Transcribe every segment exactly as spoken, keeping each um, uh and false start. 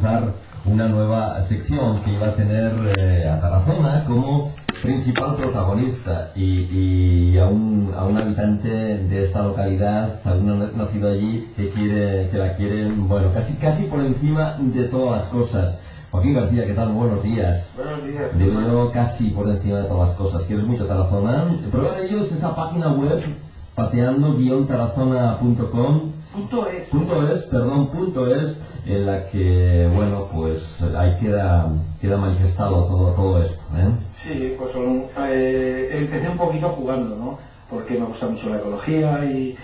comenzar una nueva sección que iba a tener eh, a Tarazona como principal protagonista y, y a, un, a un habitante de esta localidad, a un nacido allí que quiere, que la quieren, bueno, casi, casi por encima de todas las cosas. Joaquín García, ¿qué tal? Buenos días. Buenos días. Digo yo casi por encima de todas las cosas. ¿Quieres mucho Tarazona? Prueba de ello es esa página web, pateando guion tarazona punto com. Punto es. Punto es, perdón, punto es, en la que, bueno, pues ahí queda, queda manifestado todo, todo esto, ¿eh? Sí, pues eh, empecé un poquito jugando, ¿no? Porque me gusta mucho la ecología y,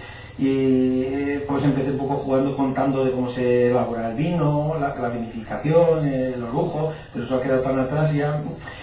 y pues empecé un poco jugando, contando de cómo se elabora el vino, la, la vinificación, eh, los lujos, pero eso ha quedado tan atrás ya.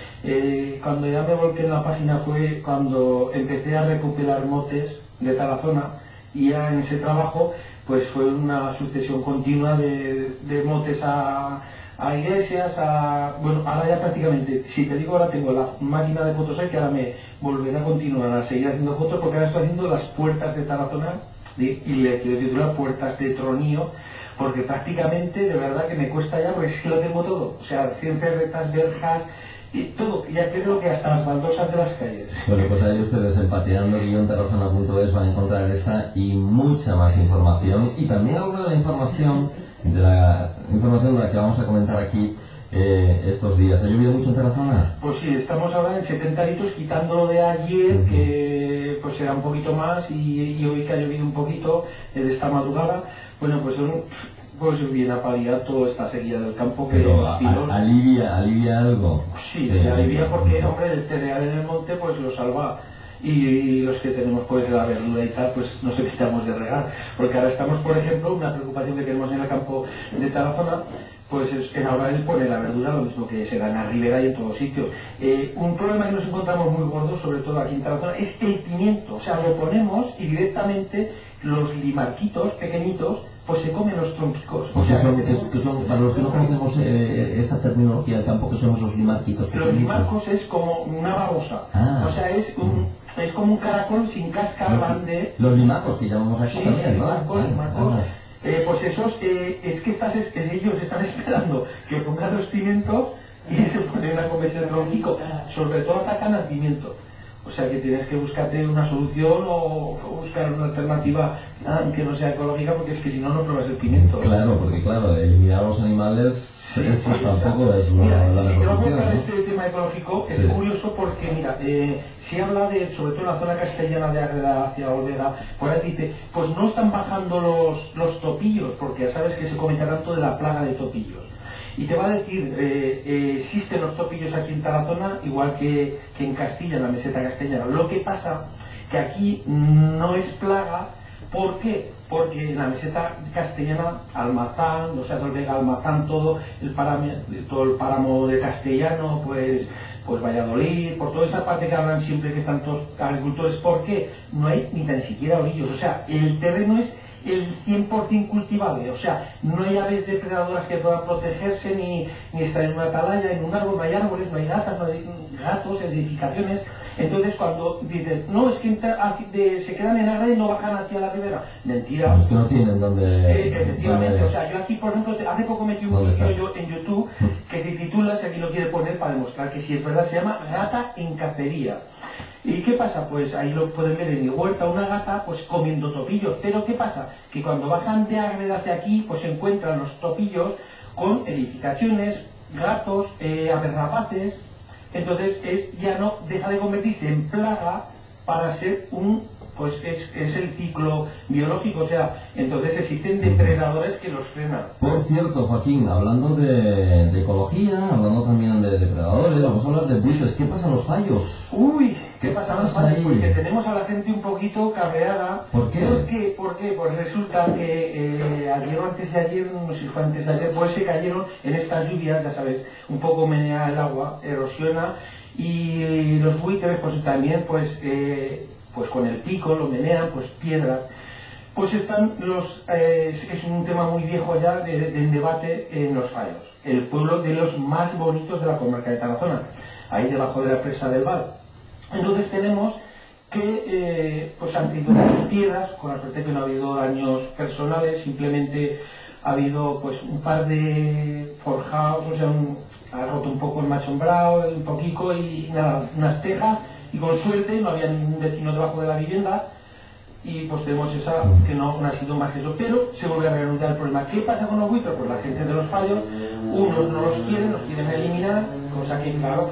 Eh, cuando ya me volqué en la página fue cuando empecé a recopilar motes de Tarazona y ya en ese trabajo pues fue una sucesión continua de, de motes a, a iglesias, a... bueno, ahora ya prácticamente, si te digo ahora tengo la máquina de fotos ahí que ahora me volveré a continuar a seguir haciendo fotos porque ahora estoy haciendo las puertas de Tarazona de, y le quiero titular puertas de Tronío porque prácticamente de verdad que me cuesta ya porque es que lo tengo todo, o sea, cien ferretas, verjas y todo, ya creo que hasta las baldosas de las calles. Bueno, pues ahí ustedes en pateando guion tarazona punto es van a encontrar esta y mucha más información y también alguna de la información de la información de la que vamos a comentar aquí eh, estos días. ¿Ha llovido mucho en Tarazona? Pues sí, estamos ahora en setenta litros, quitándolo de ayer, uh-huh. que pues era un poquito más y, y hoy que ha llovido un poquito de esta madrugada, bueno, pues son... pues viene a paliar toda esta sequía del campo que pero a, a, alivia, alivia algo. Sí, sí, alivia porque, hombre, el cereal en el monte pues lo salva y, y los que tenemos pues la verdura y tal pues nos evitamos de regar, porque ahora estamos, por ejemplo, una preocupación que tenemos en el campo de Tarazona pues es que ahora es poner la verdura lo mismo que se da en la ribera y en todos sitios. Eh, un problema que nos encontramos muy gordo, sobre todo aquí en Tarazona, es el pimiento, o sea, lo ponemos y directamente los limarquitos pequeñitos pues se comen los troncicos. O sea, son, que, que son, para los que no conocemos eh, esta terminología del campo, que son esos limarquitos pequeñitos. Los limarcos es como una babosa, ah. o sea, es un, es como un caracol sin cáscara grande. Los limarcos que llamamos aquí sí, también, ¿no? Limarcos, ah, limarcos. Ah. Eh, pues esos, eh, es que estás, es, ellos están esperando que pongan los pimientos y se ponen a comerse el troncico. Sobre todo atacan al pimiento. O sea que tienes que buscarte una solución o buscar una alternativa que no sea ecológica, porque es que si no, no pruebas el pimiento. Claro, porque claro, eliminar a los animales sí, esto sí, tampoco es la, mira, la mejor si opción, te voy a ¿no? este tema ecológico, es sí. curioso porque, mira, eh, si habla de, sobre todo en la zona castellana de Ágreda hacia Olvera, por ahí dice, pues no están bajando los, los topillos, porque ya sabes que se comenta tanto de la plaga de topillos. Y te va a decir, eh, eh, existen los topillos aquí en Tarazona, igual que, que en Castilla, en la meseta castellana. Lo que pasa que aquí no es plaga, ¿por qué? Porque en la meseta castellana, Almazán, o sea, Olvega, Almazán, todo el páramo, todo el páramo de Castellano, pues, pues Valladolid, por toda esa parte que hablan siempre que están todos agricultores, ¿por qué? No hay ni tan siquiera orillos, o sea, el terreno es el cien por cien cultivable, o sea, no hay aves depredadoras que puedan protegerse, ni, ni estar en una atalaya, en un árbol, no hay árboles, no hay gatas, no hay gatos, edificaciones. Entonces cuando dicen, no, es que de, se quedan en Ágreda y no bajan hacia la ribera, mentira. Los que no tienen donde... Eh, efectivamente, donde... o sea, yo aquí, por ejemplo, hace poco metí un vídeo yo en YouTube que se titula, si aquí lo quiere poner para demostrar que si es verdad, se llama Gata en Cacería. ¿Y qué pasa? Pues ahí lo pueden ver en mi huerta, una gata pues comiendo topillos. Pero ¿qué pasa? Que cuando bajan de Ágreda hacia aquí, pues se encuentran los topillos con edificaciones, gatos, eh, aves rapaces. Entonces es, ya no deja de convertirse en plaga para ser un, pues es, es el ciclo biológico, o sea, entonces existen depredadores que los frenan. Por cierto, Joaquín, hablando de, de ecología, hablando también de depredadores, vamos a hablar de buitres. ¿Qué pasa en los fallos? Uy, ¿qué pasa en los fallos? Porque tenemos a la gente un poquito cabreada. ¿Por qué? ¿Por qué? ¿Por qué? Pues resulta que eh, ayer o antes de ayer, no sé si fue antes de ayer, pues se cayeron en estas lluvias, ya sabes, un poco menea el agua, erosiona, y los buitres pues también pues, eh, pues con el pico lo menean, pues piedras. Pues están los, eh, es un tema muy viejo ya de, de, del debate en los fallos. El pueblo de los más bonitos de la comarca de Tarazona, ahí debajo de la presa del Val. Entonces tenemos que, eh, pues han sido las piedras, con la suerte que no ha habido daños personales, simplemente ha habido pues un par de forjados, o sea, un, ha roto un poco el machombrado, un poquito y nada, unas tejas, y con suerte no había ningún vecino debajo de la vivienda, y pues tenemos esa, que no, no ha sido más que eso, pero se vuelve a reanudar el problema. ¿Qué pasa con los buitres? Pues la gente de los fallos, unos no los quieren, los quieren eliminar, cosa que claro,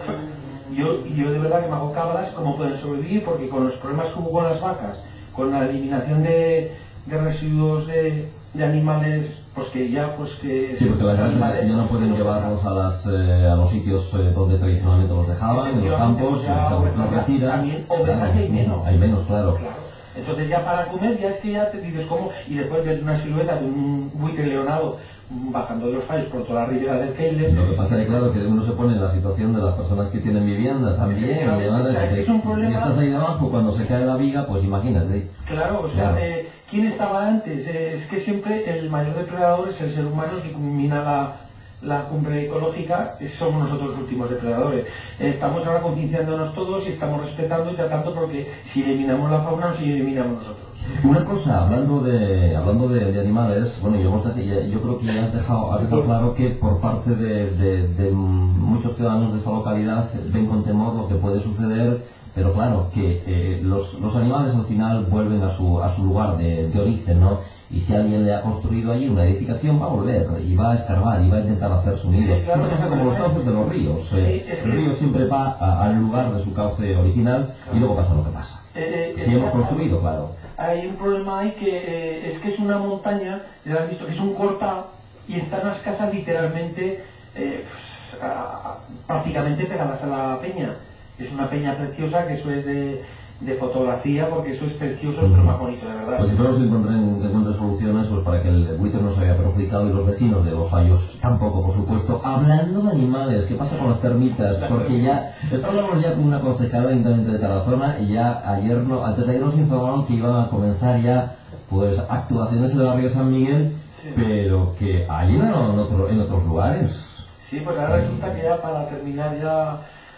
yo, yo de verdad que me hago cabras cómo pueden sobrevivir, porque con los problemas que hubo con las vacas, con la eliminación de, de residuos de, de animales, pues que ya pues que... Sí, porque las grandes ya no pueden llevarlos a, las, eh, a los sitios eh, donde tradicionalmente los dejaban, en los campos, ya, se los retiran. O claro, que hay menos. Hay menos, claro. claro. Entonces ya para comer ya es que ya te dices cómo, y después ver una silueta de un buitre leonado bajando de los fallos por toda la ribera del Keiler. Lo que pasa es que claro, que uno se pone en la situación de las personas que tienen vivienda también, claro, y además, o sea, que, es un problema... si estás ahí debajo, cuando se cae la viga, pues imagínate. Claro, o sea, claro. Eh, ¿quién estaba antes? Eh, es que siempre el mayor depredador es el ser humano que culmina la, la cumbre ecológica, somos nosotros los últimos depredadores. Eh, estamos ahora concienciándonos todos y estamos respetando y tratando, porque si eliminamos la fauna, no si eliminamos nosotros. Una cosa, hablando de hablando de, de animales, bueno, yo, hemos, yo creo que ya has dejado, has dejado claro que por parte de, de, de muchos ciudadanos de esta localidad ven con temor lo que puede suceder, pero claro, que eh, los, los animales al final vuelven a su, a su lugar de, de origen, ¿no? Y si alguien le ha construido allí una edificación, va a volver y va a escarbar y va a intentar hacer su nido. Sí, claro, esto pasa como los cauces de los ríos. Eh, el río siempre va a, al lugar de su cauce original y luego pasa lo que pasa. Si hemos construido, claro. Hay un problema ahí que eh, es que es una montaña, ya has visto que es un cortado, y están las casas literalmente eh, pues, a, a, prácticamente pegadas a la peña. Es una peña preciosa, que eso es de, de fotografía, porque eso es precioso, es lo más bonito, de verdad. Pues espero que encuentren, que encuentren soluciones pues, para que el buitre no se haya perjudicado y los vecinos de los fallos tampoco, por supuesto. Hablando de animales, ¿qué pasa con las termitas? Porque ya, hablamos ya con una concejala del Ayuntamiento de Tarazona y ya ayer, no, antes de ayer nos informaron que iban a comenzar ya pues actuaciones en el barrio San Miguel, sí. Pero que allí no en, otro, en otros lugares. Sí, pues ahora resulta que ya para terminar ya...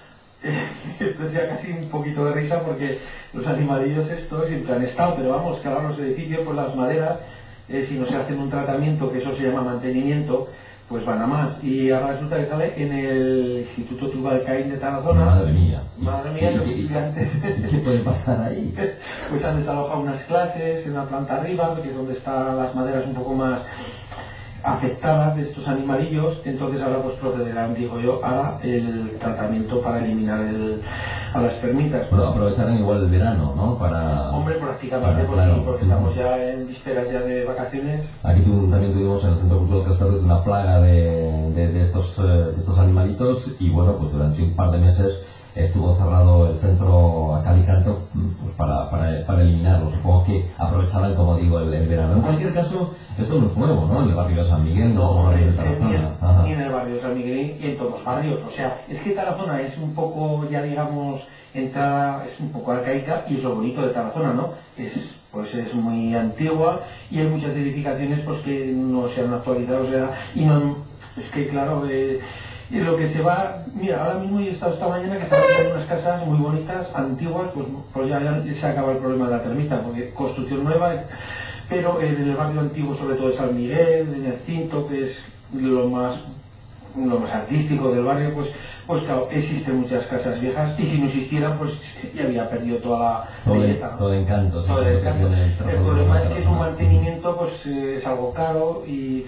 esto es ya casi un poquito de risa, porque los animalillos estos siempre han estado, pero vamos, que ahora los edificios, pues las maderas, eh, si no se hacen un tratamiento, que eso se llama mantenimiento, pues van a más. Y ahora resulta que sale en el Instituto Tubalcaín de Tarazona. Madre mía. Madre mía, los estudiantes. ¿Qué puede pasar ahí? Pues han desalojado unas clases en la planta arriba, que es donde están las maderas un poco más afectadas de estos animalillos. Entonces ahora pues procederán, digo yo, a el tratamiento para eliminar el, a las termitas. Pero aprovecharán igual el verano, ¿no? Para... Hombre, prácticamente, para, claro, porque sí, estamos ya en vísperas ya de vacaciones. Aquí tu, también tuvimos en el Centro Cultural Castellers una plaga de, de, de, estos, de estos animalitos, y bueno, pues durante un par de meses estuvo cerrado el centro a cal y canto pues para, para, para eliminarlo. Supongo que aprovecharán, como digo, el, el verano. En cualquier caso, esto no es nuevo, ¿no? En el barrio de San Miguel, no, no en el barrio de Tarazona. Ni en el barrio de San Miguel y en todos los barrios. O sea, es que Tarazona es un poco, ya digamos, entrada, es un poco arcaica, y es lo bonito de Tarazona, ¿no? Es, pues es muy antigua y hay muchas edificaciones pues que no se han actualizado, o sea, y no, es que claro, eh, y lo que se va, mira, ahora mismo he estado esta mañana que estaban en unas casas muy bonitas, antiguas, pues, pues ya, ya se acaba el problema de la termita, porque construcción nueva, pero en el barrio antiguo, sobre todo de San Miguel, en el Cinto, que es lo más, lo más artístico del barrio, pues, pues claro, existen muchas casas viejas, y si no existieran, pues ya había perdido toda la todo, belleza, todo el encanto. Sí, todo el encanto. El, el problema es que su ¿no? mantenimiento pues eh, es algo caro, y,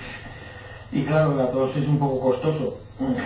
y claro, a todos es un poco costoso.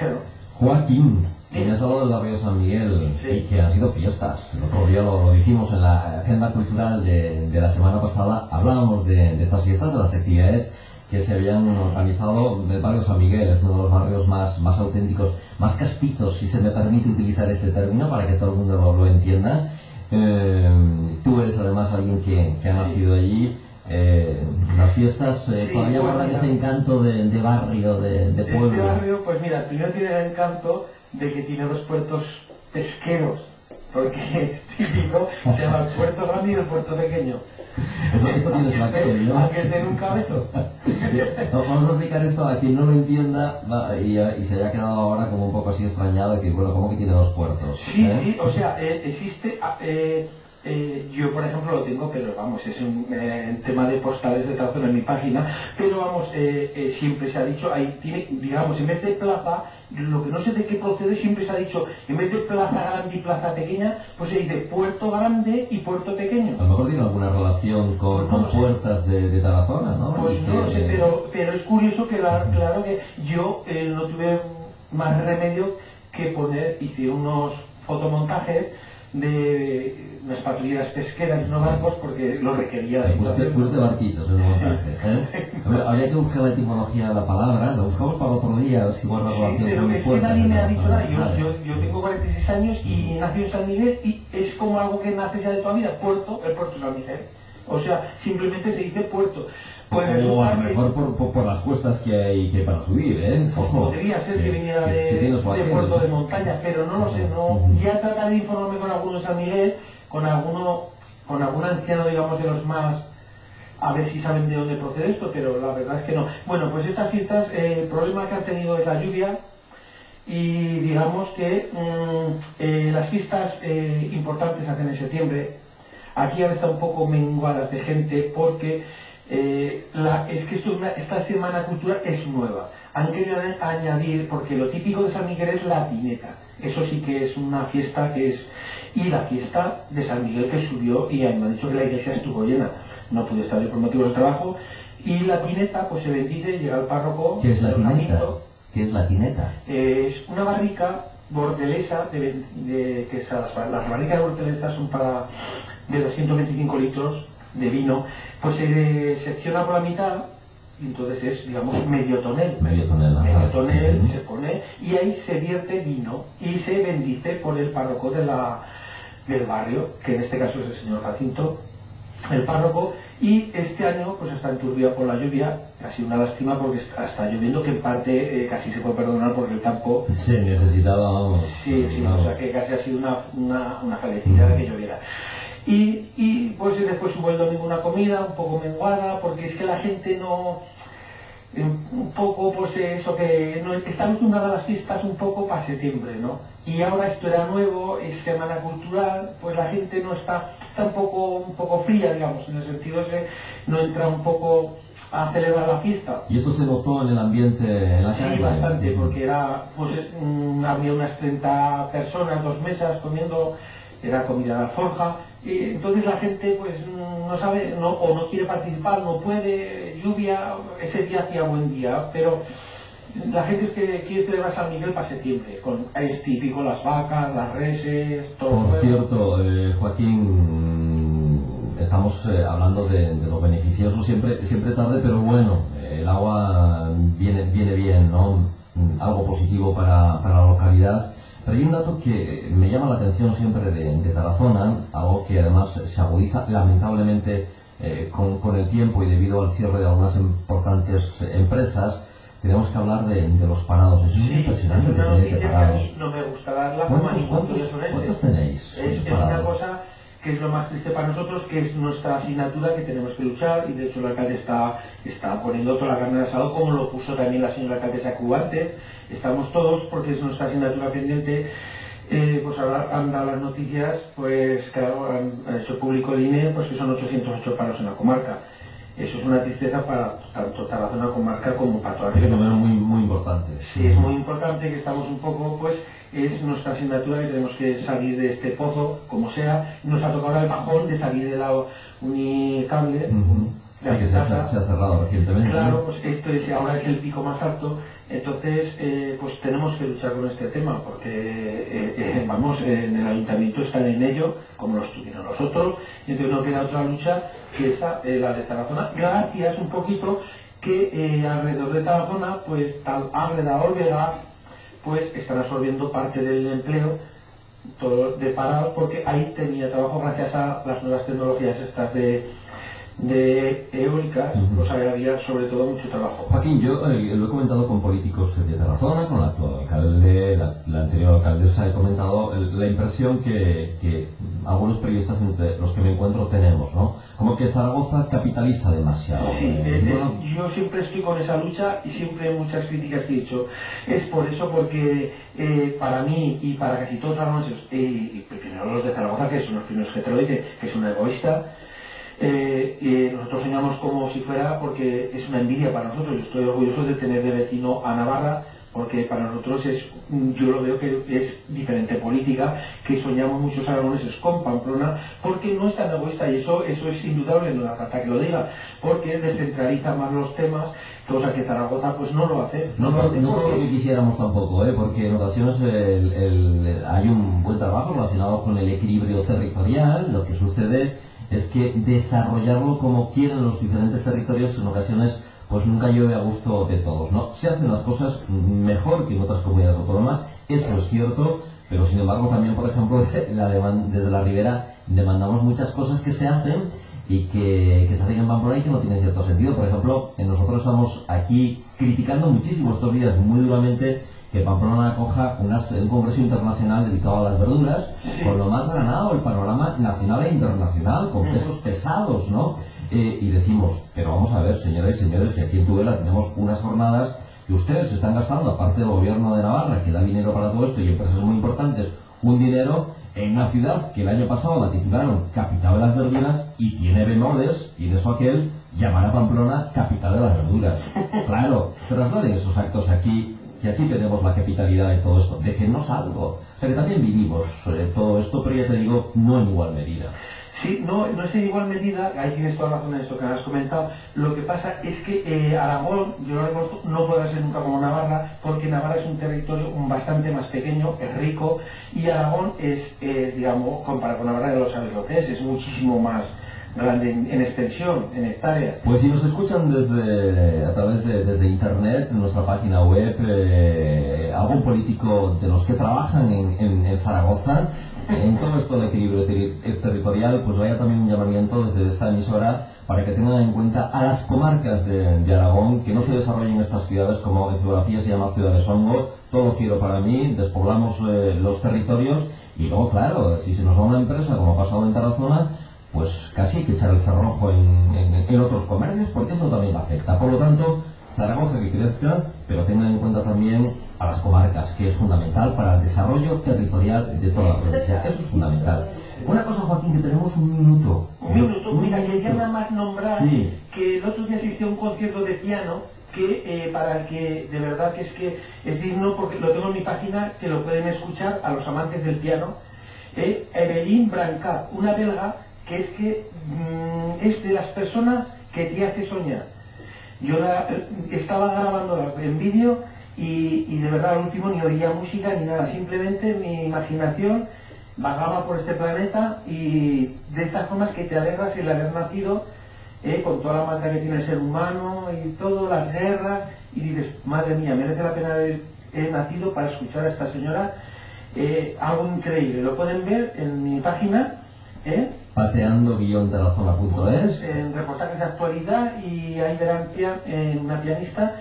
Joaquín, que me has hablado del barrio de San Miguel, sí, y que han sido fiestas. El otro día lo, lo dijimos en la agenda cultural de, de la semana pasada, hablábamos de, de estas fiestas, de las actividades que se habían organizado del barrio San Miguel. Es uno de los barrios más, más auténticos, más castizos, si se me permite utilizar este término para que todo el mundo lo, lo entienda. Eh, tú eres además alguien que, que ha nacido allí. Eh, las fiestas eh, sí, todavía guardan pues, ese encanto de, de barrio, de, de pueblo. Este barrio, pues mira, primero tiene el encanto de que tiene dos puertos pesqueros, porque es típico, se llama el puerto grande y el puerto pequeño. Eso, esto tienes la calle, ¿no? Hay que tener un cabezo. Vamos a explicar esto a quien no lo entienda va, y, y se haya quedado ahora como un poco así extrañado, decir, bueno, ¿cómo que tiene dos puertos? Sí, ¿eh? sí, o sea, eh, existe... Eh, Eh, yo, por ejemplo, lo tengo, pero vamos, es un eh, tema de postales de Tarazona en mi página, pero vamos, eh, eh, siempre se ha dicho, ahí tiene, digamos, en vez de plaza, lo que no sé de qué procede, siempre se ha dicho, en vez de plaza grande y plaza pequeña, pues se dice puerto grande y puerto pequeño. A lo mejor tiene alguna relación con, Pues no con lo sé. puertas de, de Tarazona, ¿no? Pues Y no lo que- sé, pero, pero es curioso que, la- claro que yo eh, no tuve más remedio que poner, hice unos fotomontajes de unas patrulleras pesqueras, no barcos, porque lo requería la Pues de, situación. pues de barquitos en el montaje, ¿eh? Habría- Habría que buscar la etimología de la palabra, la buscamos para otro día, a ver si guarda Sí, relación pero con es que puertas nadie de me ha dicho Tarazona. nada. Yo, Vale. yo, yo tengo cuarenta y seis años y nací en San Miguel y es como algo que nace ya de toda vida. Puerto, el puerto de San Miguel. O sea, simplemente se dice puerto. Pues O a resulta lo que mejor por, por, por las cuestas que hay que para subir, ¿eh? Ojo. podría ser que viniera que- de, que tiene su de aquel. puerto de montaña, pero no lo sé. No, Ujú. ya trataré de informarme con alguno de San Miguel, con alguno, con algún anciano, digamos, de los más, a ver si saben de dónde procede esto, pero la verdad es que no. Bueno, pues estas fiestas, eh, el problema que han tenido es la lluvia. Y digamos que mmm, eh, las fiestas eh, importantes se hacen en septiembre. Aquí han estado un poco menguadas de gente porque eh, la, es que esto, una, esta semana cultural es nueva. Han querido añadir, porque lo típico de San Miguel es la pineta. Eso sí que es una fiesta que es... Y la fiesta de San Miguel que subió y me han dicho que la iglesia estuvo llena. No pude estar yo por motivos de trabajo. Y la pineta pues se bendice, llega el párroco. ¿Qué es la el tineta? ramito. ¿Qué es la tineta? Eh, es una barrica bordelesa, de, de, que esas, las barricas bordelesas son para de doscientos veinticinco litros de vino, pues se secciona por la mitad y entonces es, digamos, medio tonel. Medio tonel. Medio ajá. tonel Ujú. se pone y ahí se vierte vino y se bendice por el párroco de la, del barrio, que en este caso es el señor Jacinto, el párroco. Y este año pues está enturbiado por la lluvia, ha sido una lástima porque está, está lloviendo, que en parte eh, casi se puede perdonar porque el campo... Se necesitaba, vamos. Sí, sí, vamos. o sea que casi ha sido una, una, una felicidad que lloviera. Y, y pues después hubo el domingo una comida un poco menguada, porque es que la gente no... Un poco, pues eso, que no, está acostumbrada a las fiestas un poco para septiembre, ¿no? Y ahora esto era nuevo, es semana cultural, pues la gente no está, está un poco, un poco fría, digamos, en el sentido ese, no entra un poco a celebrar la fiesta. ¿Y esto se notó en el ambiente en la calle? Sí, bastante, porque era, pues mm, había unas treinta personas, dos mesas comiendo, era comida de alforja, y entonces la gente pues mm, no sabe, no, o no quiere participar, no puede, lluvia, ese día hacía buen día, pero la gente es que quiere celebrar San Miguel para septiembre, con, es típico las vacas, las reses, todo. Por cierto, eh, Joaquín, estamos eh, hablando de, de lo beneficioso, siempre, siempre tarde, pero bueno, eh, el agua viene, viene bien, ¿no? Algo positivo para, para la localidad. Pero hay un dato que me llama la atención siempre de, de Tarazona, algo que además se agudiza lamentablemente eh, con, con el tiempo y debido al cierre de algunas importantes empresas. Tenemos que hablar de, de los parados, es Sí, impresionante es que una tenéis de noticia que a parados. mí no me gusta darla como a ¿Cuántos, ningún cuántos, turismo cuántos tenéis? Es, ¿Cuántos es una parados? cosa que es lo más triste para nosotros, que es nuestra asignatura que tenemos que luchar, y de hecho el alcalde está, está poniendo toda la carne de asado, como lo puso también la señora alcaldesa Cubantes. Estamos todos, porque es nuestra asignatura pendiente. Eh, pues ahora han dado las noticias, pues claro, han, han hecho público el I N E, pues que son ochocientos ocho paros en la comarca. Eso es una tristeza para tanto Tarazona comarca como para toda la Es un región. número muy, muy importante. Sí, es muy importante que estamos un poco, pues, es nuestra asignatura que tenemos que salir de este pozo, como sea. Nos ha tocado el bajón de salir de la Unicable, Uh-huh. de Sí, que se ha, Alcázar. se ha cerrado recientemente. Claro, pues esto es, ahora es el pico más alto, entonces eh, pues tenemos que luchar con este tema, porque eh, eh, vamos, en el ayuntamiento están en ello, como lo estuvieron nosotros, y entonces no queda otra lucha que esa, eh, la de Tarazona, gracias un poquito que eh, alrededor de Tarazona, pues tal Ágreda, Olvega, pues están absorbiendo parte del empleo todo de parados, porque ahí tenía trabajo gracias a las nuevas tecnologías estas de de eólicas, Uh-huh. nos agradaría sobre todo mucho trabajo. Joaquín, yo eh, lo he comentado con políticos de Tarazona, con el actual alcalde, la, la anterior alcaldesa, he comentado el- la impresión que, que algunos periodistas entre los que me encuentro tenemos, ¿no? como que Zaragoza capitaliza demasiado. Sí, eh, eh, bueno, eh, yo siempre estoy con esa lucha y siempre hay muchas críticas que he hecho. Es por eso porque eh, para mí y para casi todos los aragoneses, eh, y primero los de Zaragoza, que son los primeros que te lo dicen, que es un egoísta, eh, eh, nosotros soñamos como si fuera, porque es una envidia para nosotros. Yo estoy orgulloso de tener de vecino a Navarra, porque para nosotros es, yo lo veo que es diferente política, que soñamos muchos aragoneses con Pamplona, porque no es tan egoísta, y eso, eso es indudable, no hace falta que lo diga, porque descentraliza más los temas, cosa que Zaragoza pues no lo hace. No, No lo to- hace no todo porque- lo que quisiéramos tampoco, ¿eh? Porque en ocasiones el- el- hay un buen trabajo relacionado con el equilibrio territorial. Lo que sucede es que desarrollarlo como quieren los diferentes territorios en ocasiones pues nunca llueve a gusto de todos, ¿no? Se hacen las cosas mejor que en otras comunidades autónomas, eso es cierto, pero sin embargo también, por ejemplo, desde la, deman- desde la Ribera demandamos muchas cosas que se hacen y que, que se hacen en Pamplona y que no tienen cierto sentido. Por ejemplo, eh, nosotros estamos aquí criticando muchísimo estos días, muy duramente, que Pamplona acoja unas- un congreso internacional dedicado a las verduras, con lo más granado, el panorama nacional e internacional, con pesos pesados, ¿no? Eh, y decimos, pero vamos a ver, señoras y señores, que aquí en Tudela tenemos unas jornadas que ustedes se están gastando, aparte del gobierno de Navarra, que da dinero para todo esto y empresas muy importantes, un dinero en una ciudad que el año pasado la titularon Capital de las Verduras y tiene bemoles, y de eso aquel llamar a Pamplona Capital de las Verduras. Claro, trasladen esos actos aquí, que aquí tenemos la capitalidad de todo esto. Déjennos algo. O sea que también vivimos eh, todo esto, pero ya te digo, no en igual medida. Sí, no, no es en igual medida, ahí tienes toda la razón en esto que has comentado. Lo que pasa es que eh, Aragón, yo lo reconozco, no podrá ser nunca como Navarra, porque Navarra es un territorio bastante más pequeño, es rico, y Aragón es, eh, digamos, comparado con Navarra, ya lo sabes lo que es, es muchísimo más grande en, en extensión, en hectáreas. Pues si nos escuchan desde a través de desde internet, en nuestra página web, eh, algún político de los que trabajan en, en, en Zaragoza, en todo esto del equilibrio ter- territorial, pues vaya también un llamamiento desde esta emisora para que tengan en cuenta a las comarcas de, de Aragón, que no se desarrollen estas ciudades como en geografía se llama ciudades hongo, todo lo quiero para mí, despoblamos eh, los territorios y luego, claro, si se nos va una empresa como ha pasado en Tarazona, pues casi hay que echar el cerrojo en, en, en otros comercios porque eso también afecta. Por lo tanto, Zaragoza que crezca, pero tengan en cuenta también a las comarcas, que es fundamental para el desarrollo territorial de toda la provincia. Eso es fundamental. Una cosa, Joaquín, que tenemos un minuto. Un minuto, Un mira, minuto. quería nada más nombrar Sí. que el otro día asistió a un concierto de piano que eh, para el que de verdad que es que es digno, porque lo tengo en mi página, que lo pueden escuchar a los amantes del piano, eh, Evelyn Brancat, una belga que es que mmm, es de las personas que te hace soñar. Yo la, estaba grabando en vídeo y, y de verdad al último ni oía música ni nada, simplemente mi imaginación vagaba por este planeta y de estas formas que te alegras el haber nacido eh, con toda la maldad que tiene el ser humano y todas las guerras y dices, madre mía, merece la pena haber he nacido para escuchar a esta señora, eh, algo increíble. Lo pueden ver en mi página, ¿eh? pateando guión de la zona punto es. En reportajes de actualidad y ahí verán pia- eh, una pianista.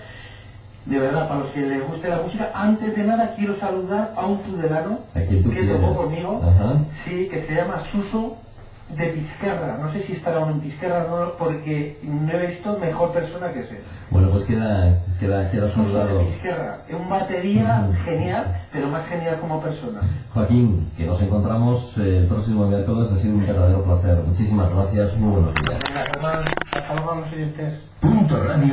De verdad, para los que les guste la música, antes de nada quiero saludar a un tudelano ¿A quien tú que quieres? tocó conmigo, Ajá. sí, que se llama Suso de Pizquerra. No sé si estará aún en Pizquerra o no, porque no he visto mejor persona que ese. Bueno, pues queda, queda, queda Suso saludado. de Pizquerra, es un batería genial, pero más genial como persona. Joaquín, que nos encontramos eh, el próximo miércoles, ha sido un verdadero placer. Muchísimas gracias, muy buenos días. Venga, Germán, hasta luego a los siguientes. Punto Radio.